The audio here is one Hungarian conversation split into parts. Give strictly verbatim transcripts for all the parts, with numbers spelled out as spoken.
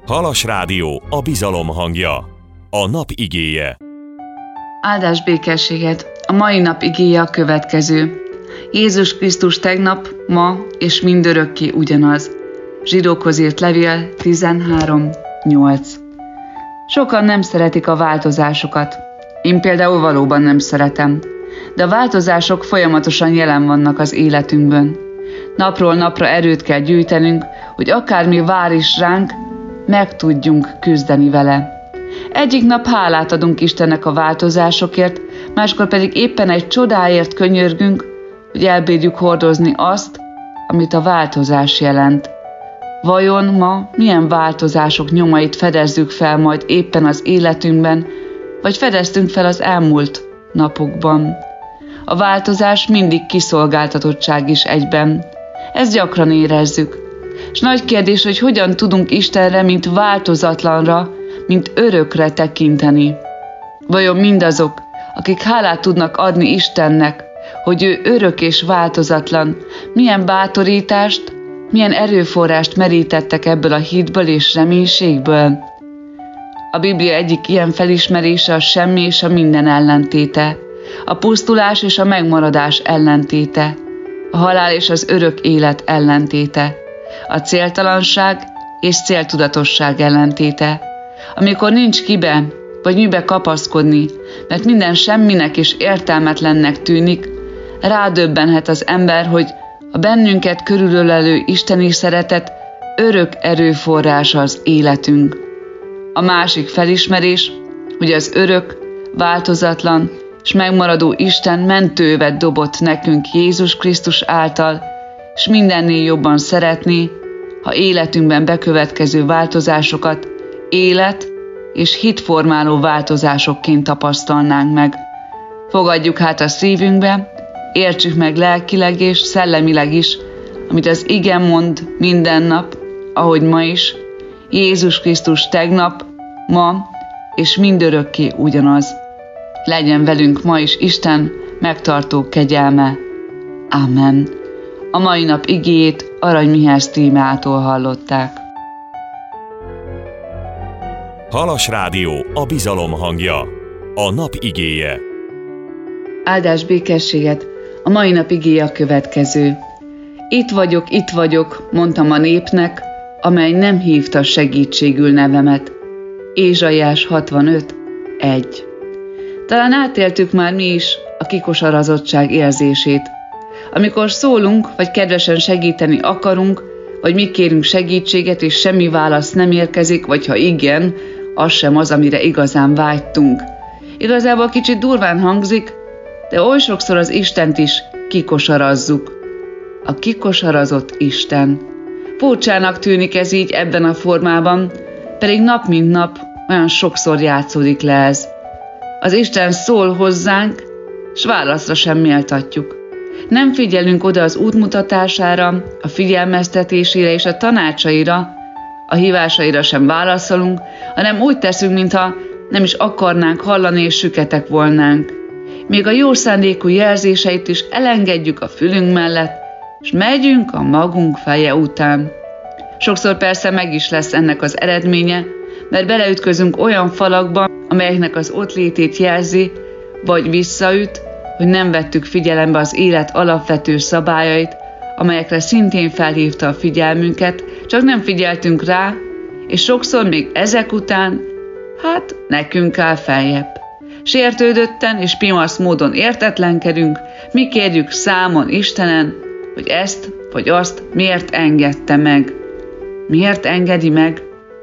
Halas Rádió, a bizalom hangja. A nap igéje. Áldás békességet! A mai nap igéje a következő. Jézus Krisztus tegnap, ma és mindörökké ugyanaz. Zsidókhoz írt levél tizenhárom nyolc. Sokan nem szeretik a változásokat. Én például valóban nem szeretem. De a változások folyamatosan jelen vannak az életünkben. Napról napra erőt kell gyűjtenünk, hogy akármi vár is ránk, meg tudjunk küzdeni vele. Egyik nap hálát adunk Istennek a változásokért, máskor pedig éppen egy csodáért könyörgünk, hogy elbírjuk hordozni azt, amit a változás jelent. Vajon ma milyen változások nyomait fedezzük fel majd éppen az életünkben, vagy fedeztünk fel az elmúlt napokban? A változás mindig kiszolgáltatottság is egyben. Ezt gyakran érezzük. És nagy kérdés, hogy hogyan tudunk Istenre, mint változatlanra, mint örökre tekinteni. Vajon mindazok, akik hálát tudnak adni Istennek, hogy ő örök és változatlan, milyen bátorítást, milyen erőforrást merítettek ebből a hitből és reménységből? A Biblia egyik ilyen felismerése a semmi és a minden ellentéte, a pusztulás és a megmaradás ellentéte, a halál és az örök élet ellentéte, a céltalanság és céltudatosság ellentéte, amikor nincs kibe vagy mibe kapaszkodni, mert minden semminek és értelmetlennek tűnik, rádöbbenhet az ember, hogy a bennünket körülölelő isteni szeretet örök erőforrása az életünk. A másik felismerés, hogy az örök, változatlan és megmaradó Isten mentővet dobott nekünk Jézus Krisztus által, és mindennél jobban szeretné, ha életünkben bekövetkező változásokat élet és hitformáló változásokként tapasztalnánk meg. Fogadjuk hát a szívünkbe, értsük meg lelkileg és szellemileg is, amit az ige mond minden nap, ahogy ma is, Jézus Krisztus tegnap, ma és mindörökké ugyanaz. Legyen velünk ma is Isten megtartó kegyelme. Amen. A mai nap igéjét Arany Mihály Tímeától hallották. Halas Rádió, a bizalom hangja. A nap igéje. Áldás békességet! A mai nap igéje a következő. Itt vagyok, itt vagyok, mondtam a népnek, amely nem hívta segítségül nevemet. Ézsaiás hatvanöt egy. Talán átéltük már mi is a kikosarazottság érzését. Amikor szólunk, vagy kedvesen segíteni akarunk, vagy mi kérünk segítséget, és semmi válasz nem érkezik, vagy ha igen, az sem az, amire igazán vágytunk. Igazából kicsit durván hangzik, de oly sokszor az Istent is kikosarazzuk. A kikosarazott Isten. Furcsának tűnik ez így ebben a formában, pedig nap mint nap olyan sokszor játszódik le ez. Az Isten szól hozzánk, s válaszra sem méltatjuk. Nem figyelünk oda az útmutatására, a figyelmeztetésére és a tanácsaira, a hívásaira sem válaszolunk, hanem úgy teszünk, mintha nem is akarnánk hallani és süketek volnánk. Még a jó szándékú jelzéseit is elengedjük a fülünk mellett, és megyünk a magunk feje után. Sokszor persze meg is lesz ennek az eredménye, mert beleütközünk olyan falakba, amelyeknek az ott létét jelzi, vagy visszaüt, hogy nem vettük figyelembe az élet alapvető szabályait, amelyekre szintén felhívta a figyelmünket, csak nem figyeltünk rá, és sokszor még ezek után, hát nekünk áll feljebb. Sértődötten és pimasz módon értetlenkedünk, mi kérjük számon Istenen, hogy ezt vagy azt miért engedte meg. Miért engedi meg?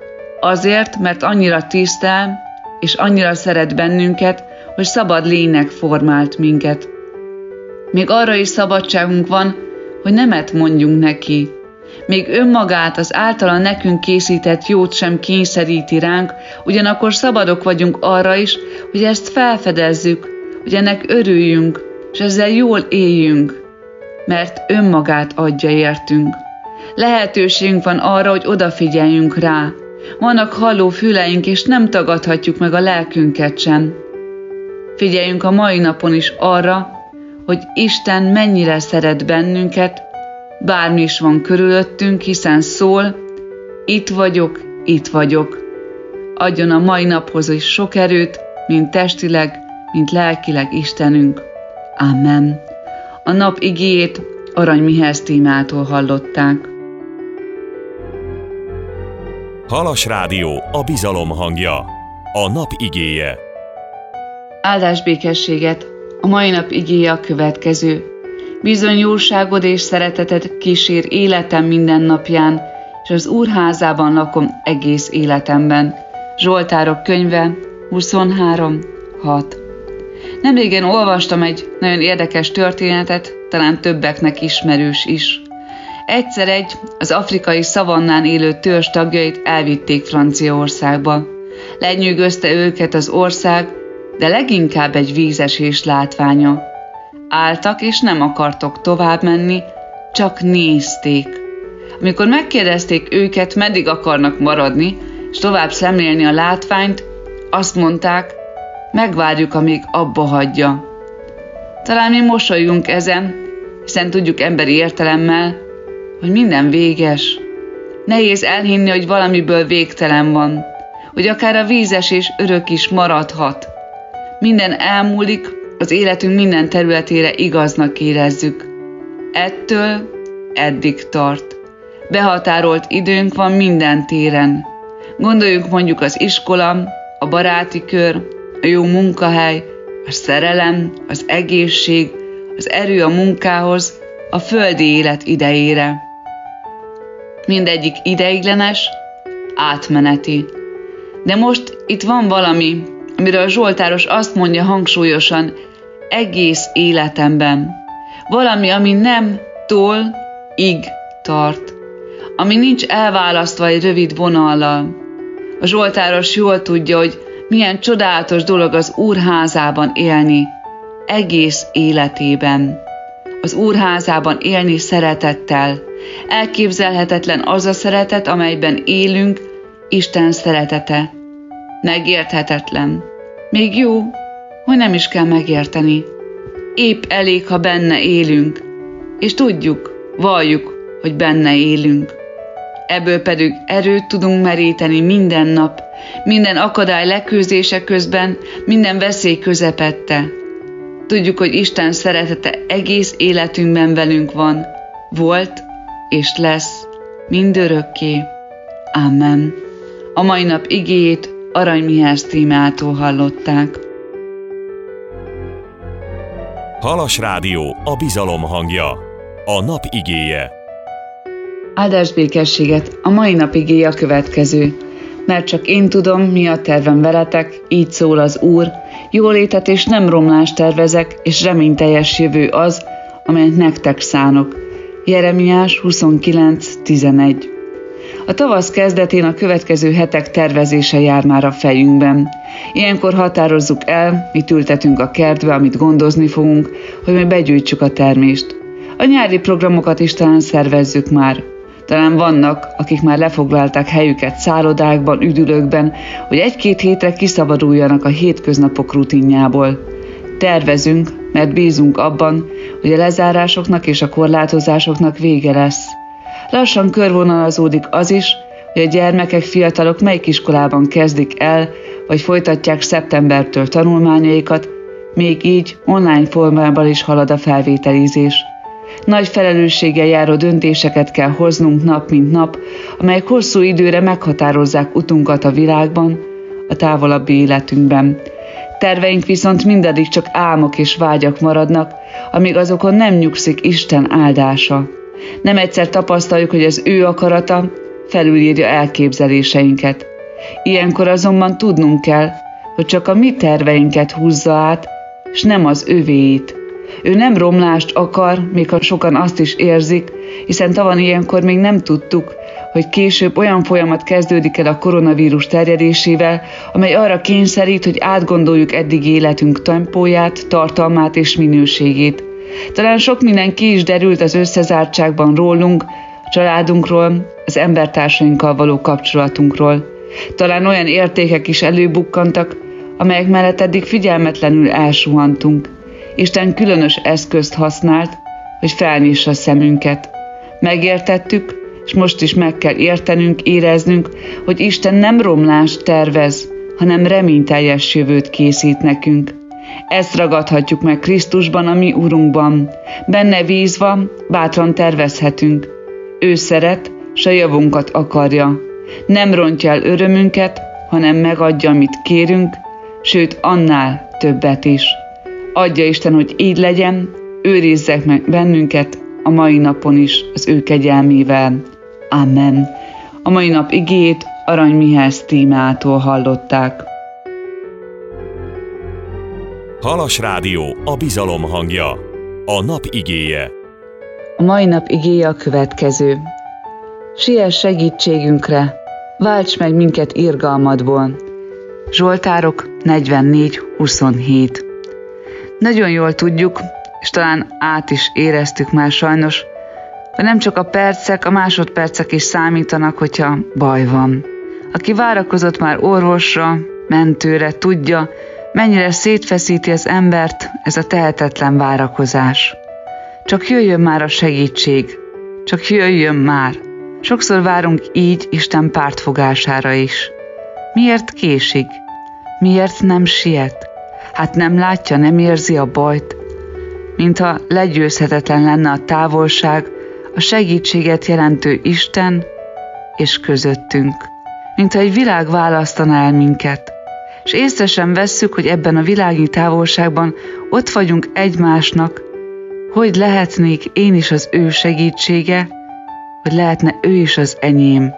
Azért, mert annyira tisztel, és annyira szeret bennünket, hogy szabad lénynek formált minket. Még arra is szabadságunk van, hogy nemet mondjunk neki. Még önmagát, az általa nekünk készített jót sem kényszeríti ránk, ugyanakkor szabadok vagyunk arra is, hogy ezt felfedezzük, hogy ennek örüljünk, és ezzel jól éljünk, mert önmagát adja értünk. Lehetőségünk van arra, hogy odafigyeljünk rá. Vannak halló füleink, és nem tagadhatjuk meg a lelkünket sem. Figyeljünk a mai napon is arra, hogy Isten mennyire szeret bennünket, bármi is van körülöttünk, hiszen szól, itt vagyok, itt vagyok. Adjon a mai naphoz is sok erőt, mind testileg, mind lelkileg Istenünk. Amen. A nap igéjét Arany Mihály témától hallották. Halas Rádió, a bizalom hangja. A nap igéje. Áldás békességet! A mai nap igéje a következő. Bizony jóságod és szereteted kísér életem minden napján, és az Úr házában lakom egész életemben. Zsoltárok könyve huszonhárom hat. Nemrégen olvastam egy nagyon érdekes történetet, talán többeknek ismerős is. Egyszer egy az afrikai szavannán élő törzs tagjait elvitték Franciaországba. Lenyűgözte őket az ország, de leginkább egy vízesés látványa. Álltak és nem akartok tovább menni, csak nézték. Amikor megkérdezték őket, meddig akarnak maradni, és tovább szemlélni a látványt, azt mondták, megvárjuk, amíg abba hagyja. Talán mi mosolyunk ezen, hiszen tudjuk emberi értelemmel, hogy minden véges. Nehéz elhinni, hogy valamiből végtelen van, hogy akár a vízesés örök is maradhat. Minden elmúlik, az életünk minden területére igaznak érezzük. Ettől eddig tart. Behatárolt időnk van minden téren. Gondoljunk mondjuk az iskola, a baráti kör, a jó munkahely, a szerelem, az egészség, az erő a munkához, a földi élet idejére. Mindegyik ideiglenes, átmeneti. De most itt van valami, amiről a zsoltáros azt mondja hangsúlyosan, egész életemben. Valami, ami nem tól, ig tart. Ami nincs elválasztva egy rövid vonallal. A zsoltáros jól tudja, hogy milyen csodálatos dolog az Úr házában élni, egész életében. Az Úr házában élni szeretettel. Elképzelhetetlen az a szeretet, amelyben élünk, Isten szeretete. Megérthetetlen. Még jó, hogy nem is kell megérteni. Épp elég, ha benne élünk, és tudjuk, valljuk, hogy benne élünk. Ebből pedig erőt tudunk meríteni minden nap, minden akadály leküzdése közben, minden veszély közepette. Tudjuk, hogy Isten szeretete egész életünkben velünk van, volt és lesz, mindörökké. Amen. A mai nap igéjét Arany Mihály témától hallották. Halas Rádió, a bizalom hangja. A nap igéje. Áldás békességet! A mai nap igéje a következő. Mert csak én tudom, mi a tervem veletek, így szól az Úr, jólétet és nem romlást tervezek, és reményteljes jövő az, amelyet nektek szánok. Jeremiás huszonkilenc tizenegy. A tavasz kezdetén a következő hetek tervezése jár már a fejünkben. Ilyenkor határozzuk el, mit ültetünk a kertbe, amit gondozni fogunk, hogy mi begyűjtsük a termést. A nyári programokat is talán szervezzük már. Talán vannak, akik már lefoglalták helyüket szállodákban, üdülőkben, hogy egy-két hétre kiszabaduljanak a hétköznapok rutinjából. Tervezünk, mert bízunk abban, hogy a lezárásoknak és a korlátozásoknak vége lesz. Lassan körvonalazódik az is, hogy a gyermekek, fiatalok melyik iskolában kezdik el, vagy folytatják szeptembertől tanulmányaikat, még így online formában is halad a felvételizés. Nagy felelősséggel járó döntéseket kell hoznunk nap mint nap, amelyek hosszú időre meghatározzák utunkat a világban, a távolabbi életünkben. Terveink viszont mindaddig csak álmok és vágyak maradnak, amíg azokon nem nyugszik Isten áldása. Nem egyszer tapasztaljuk, hogy az ő akarata felülírja elképzeléseinket. Ilyenkor azonban tudnunk kell, hogy csak a mi terveinket húzza át, és nem az övéit. Ő nem romlást akar, még ha sokan azt is érzik, hiszen tavaly ilyenkor még nem tudtuk, hogy később olyan folyamat kezdődik el a koronavírus terjedésével, amely arra kényszerít, hogy átgondoljuk eddig életünk tempóját, tartalmát és minőségét. Talán sok minden ki is derült az összezártságban rólunk, a családunkról, az embertársainkkal való kapcsolatunkról. Talán olyan értékek is előbukkantak, amelyek mellett eddig figyelmetlenül elsuhantunk. Isten különös eszközt használt, hogy felnyissa szemünket. Megértettük, és most is meg kell értenünk, éreznünk, hogy Isten nem romlást tervez, hanem reményteljes jövőt készít nekünk. Ezt ragadhatjuk meg Krisztusban, a mi Urunkban. Benne bízva bátran tervezhetünk. Ő szeret, s a javunkat akarja. Nem rontja el örömünket, hanem megadja, amit kérünk, sőt annál többet is. Adja Isten, hogy így legyen, őrizzek meg bennünket a mai napon is az ő kegyelmével. Amen. A mai nap igéjét Arany Mihály Tímeától hallották. Halas Rádió, a bizalom hangja. A nap igéje. A mai nap igéje a következő. Siess segítségünkre, válts meg minket irgalmadból. Zsoltárok negyvennégy huszonhét. Nagyon jól tudjuk, és talán át is éreztük már sajnos, hogy nem csak a percek, a másodpercek is számítanak, hogyha baj van. Aki várakozott már orvosra, mentőre, tudja, mennyire szétfeszíti az embert ez a tehetetlen várakozás. Csak jöjjön már a segítség, csak jöjjön már. Sokszor várunk így Isten pártfogására is. Miért késik? Miért nem siet? Hát nem látja, nem érzi a bajt? Mintha legyőzhetetlen lenne a távolság, a segítséget jelentő Isten és közöttünk. Mintha egy világ választaná el minket. És észre sem vesszük, hogy ebben a világi távolságban ott vagyunk egymásnak, hogy lehetnék én is az ő segítsége, hogy lehetne ő is az enyém.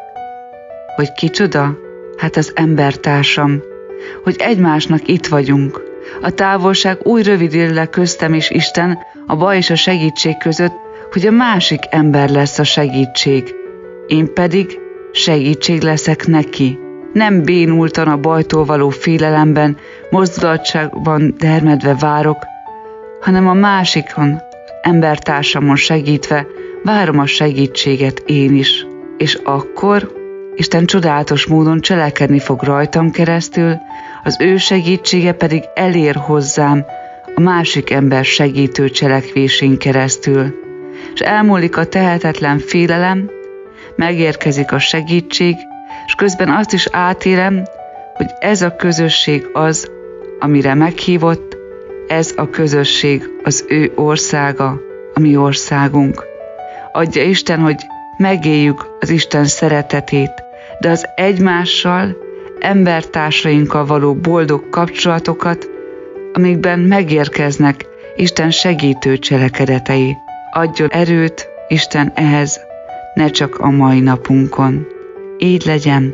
Hogy kicsoda? Hát az embertársam. Hogy egymásnak itt vagyunk. A távolság úgy rövidül le köztem és Isten, a baj és a segítség között, hogy a másik ember lesz a segítség. Én pedig segítség leszek neki. Nem bénultan a bajtól való félelemben, mozdulatságban dermedve várok, hanem a másikon, embertársamon segítve várom a segítséget én is. És akkor Isten csodálatos módon cselekedni fog rajtam keresztül, az ő segítsége pedig elér hozzám a másik ember segítő cselekvésén keresztül. És elmúlik a tehetetlen félelem, megérkezik a segítség, és közben azt is átélem, hogy ez a közösség az, amire meghívott, ez a közösség az ő országa, a mi országunk. Adja Isten, hogy megéljük az Isten szeretetét, de az egymással, embertársainkkal való boldog kapcsolatokat, amikben megérkeznek Isten segítő cselekedetei. Adjon erőt Isten ehhez, ne csak a mai napunkon. Így legyen.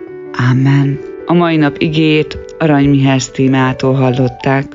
Amen. A mai nap igéjét Arany Mihály Tímeától hallották.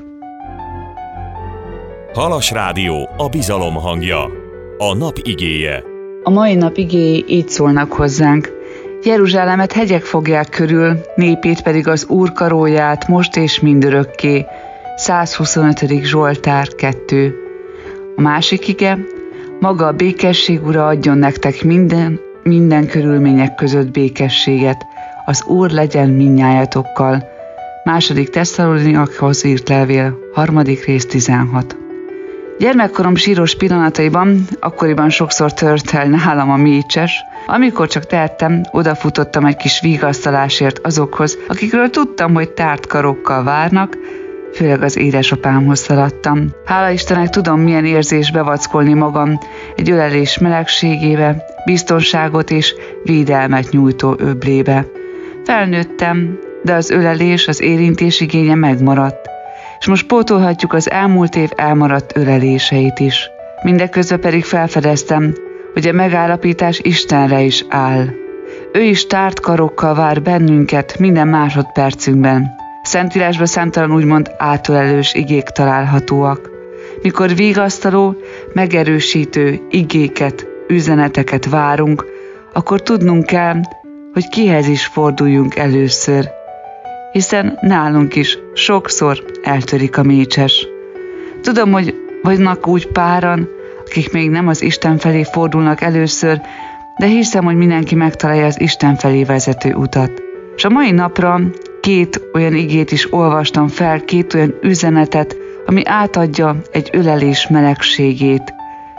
Halas Rádió, a bizalom hangja. A nap igéje. A mai nap igéi így szólnak hozzánk. Jeruzsálemet hegyek fogják körül, népét pedig az Úr karóját most és mindörökké. százhuszonötödik Zsoltár kettő. A másik ige, maga a békesség Ura adjon nektek minden, minden körülmények között békességet, az Úr legyen mindnyájatokkal. Második Tesszaloniakhoz írt levél, harmadik rész tizenhat. Gyermekkorom síros pillanataiban, akkoriban sokszor tört el nálam a mécses, amikor csak tehettem, odafutottam egy kis vigasztalásért azokhoz, akikről tudtam, hogy tárt karokkal várnak, főleg az édesapámhoz szaladtam. Hála Istennek tudom, milyen érzés bevackolni magam egy ölelés melegségébe, biztonságot és védelmet nyújtó öblébe. Felnőttem, de az ölelés, az érintés igénye megmaradt, és most pótolhatjuk az elmúlt év elmaradt öleléseit is. Mindeközben pedig felfedeztem, hogy a megállapítás Istenre is áll. Ő is tárt karokkal vár bennünket minden másodpercünkben. Szentírásban számtalan úgymond átölelős igék találhatóak. Mikor vigasztaló, megerősítő igéket, üzeneteket várunk, akkor tudnunk kell, hogy kihez is forduljunk először. Hiszen nálunk is sokszor eltörik a mécses. Tudom, hogy vannak úgy páran, akik még nem az Isten felé fordulnak először, de hiszem, hogy mindenki megtalálja az Isten felé vezető utat. És a mai napra két olyan igét is olvastam fel, két olyan üzenetet, ami átadja egy ölelés melegségét.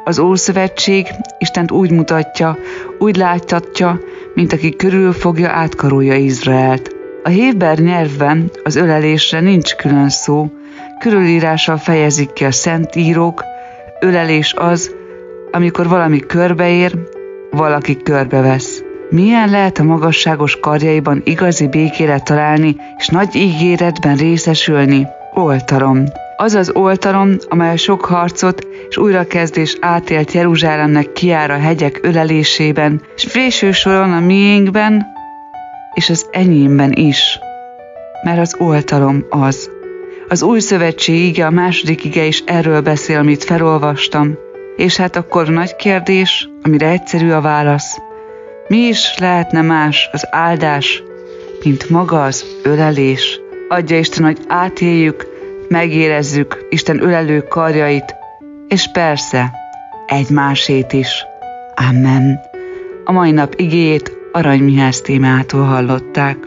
Az Ószövetség Istent úgy mutatja, úgy láttatja, mint aki körülfogja, átkarolja Izraelt. A héber nyelvben az ölelésre nincs külön szó, körülírással fejezik ki a szentírók. Ölelés az, amikor valami körbeér, valaki körbevesz. Milyen lehet a magasságos karjaiban igazi békére találni, és nagy ígéretben részesülni? Oltarom. Az az oltarom, amely a sok harcot és újrakezdés átélt Jeruzsálemnek kijár a hegyek ölelésében, és végső soron a miénkben és az enyémben is. Mert az oltarom az. Az új szövetség ige, a második ige is erről beszél, amit felolvastam. És hát akkor nagy kérdés, amire egyszerű a válasz. Mi is lehetne más az áldás, mint maga az ölelés? Adja Isten, hogy átéljük, megérezzük Isten ölelő karjait, és persze egymásét is. Amen. A mai nap igéjét Arany Mihály témától hallották.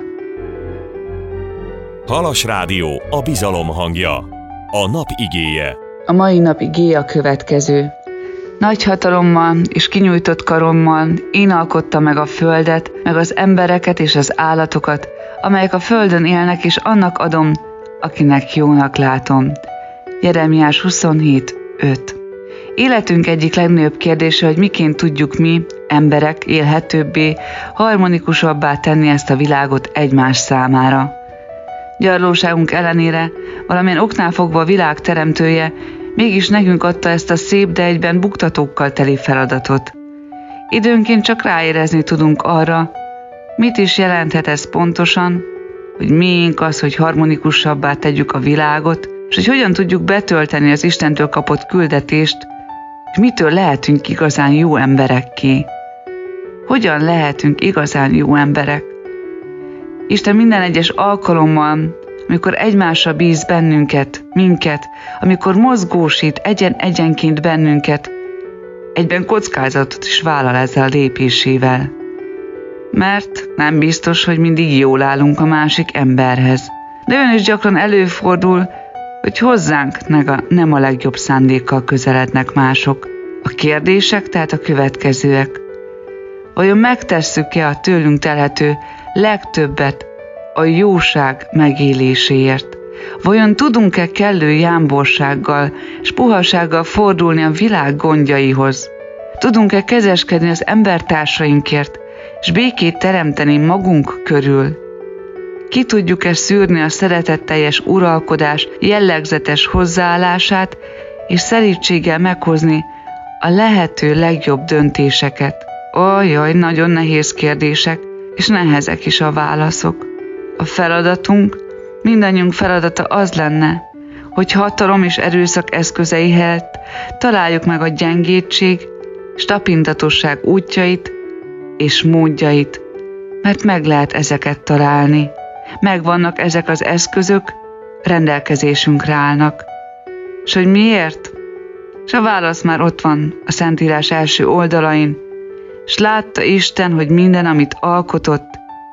Halas Rádió, a bizalom hangja. A nap igéje. A mai nap igéje a következő. Nagy hatalommal és kinyújtott karommal én alkottam meg a földet, meg az embereket és az állatokat, amelyek a földön élnek, és annak adom, akinek jónak látom. Jeremiás huszonhét öt. Életünk egyik legnagyobb kérdése, hogy miként tudjuk mi, emberek, élhetőbbé, harmonikusabbá tenni ezt a világot egymás számára. Gyarlóságunk ellenére, valamilyen oknál fogva a világ teremtője mégis nekünk adta ezt a szép, de egyben buktatókkal teli feladatot. Időnként csak ráérezni tudunk arra, mit is jelenthet ez pontosan, hogy miénk az, hogy harmonikusabbá tegyük a világot, és hogy hogyan tudjuk betölteni az Istentől kapott küldetést, és mitől lehetünk igazán jó emberekké. Hogyan lehetünk igazán jó emberek? Isten minden egyes alkalommal, amikor egymásra bíz bennünket, minket, amikor mozgósít egyen-egyenként bennünket, egyben kockázatot is vállal ezzel a lépésével. Mert nem biztos, hogy mindig jól állunk a másik emberhez. De olyan is gyakran előfordul, hogy hozzánk nem a legjobb szándékkal közelednek mások. A kérdések tehát a következőek. Vajon megtesszük-e a tőlünk telhető legtöbbet a jóság megéléséért? Vajon tudunk-e kellő jámborsággal és puhasággal fordulni a világ gondjaihoz? Tudunk-e kezeskedni az embertársainkért, és békét teremteni magunk körül? Ki tudjuk-e szűrni a szeretetteljes uralkodás jellegzetes hozzáállását, és szelídséggel meghozni a lehető legjobb döntéseket? Ajaj, nagyon nehéz kérdések, és nehezek is a válaszok. A feladatunk, mindannyiunk feladata az lenne, hogy hatalom és erőszak eszközei helyett találjuk meg a gyengétség és tapintatosság útjait és módjait, mert meg lehet ezeket találni. Megvannak ezek az eszközök, rendelkezésünkre állnak. És hogy miért? És a válasz már ott van a Szentírás első oldalain, és látta Isten, hogy minden, amit alkotott,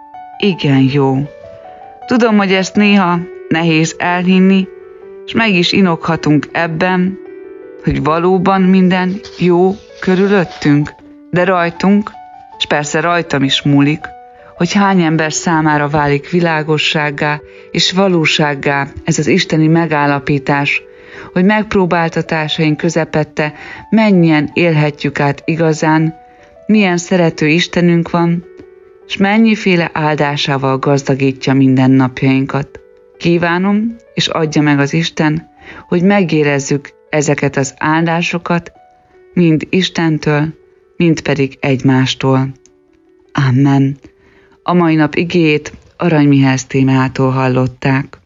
igen jó. Tudom, hogy ezt néha nehéz elhinni, és meg is inoghatunk ebben, hogy valóban minden jó körülöttünk, de rajtunk, és persze rajtam is múlik, hogy hány ember számára válik világossággá és valósággá ez az isteni megállapítás, hogy megpróbáltatásaink közepette mennyien élhetjük át igazán, milyen szerető Istenünk van, és mennyiféle áldásával gazdagítja mindennapjainkat. Kívánom, és adja meg az Isten, hogy megérezzük ezeket az áldásokat, mind Istentől, mind pedig egymástól. Amen. A mai nap igéjét Arany Mihály témától hallották.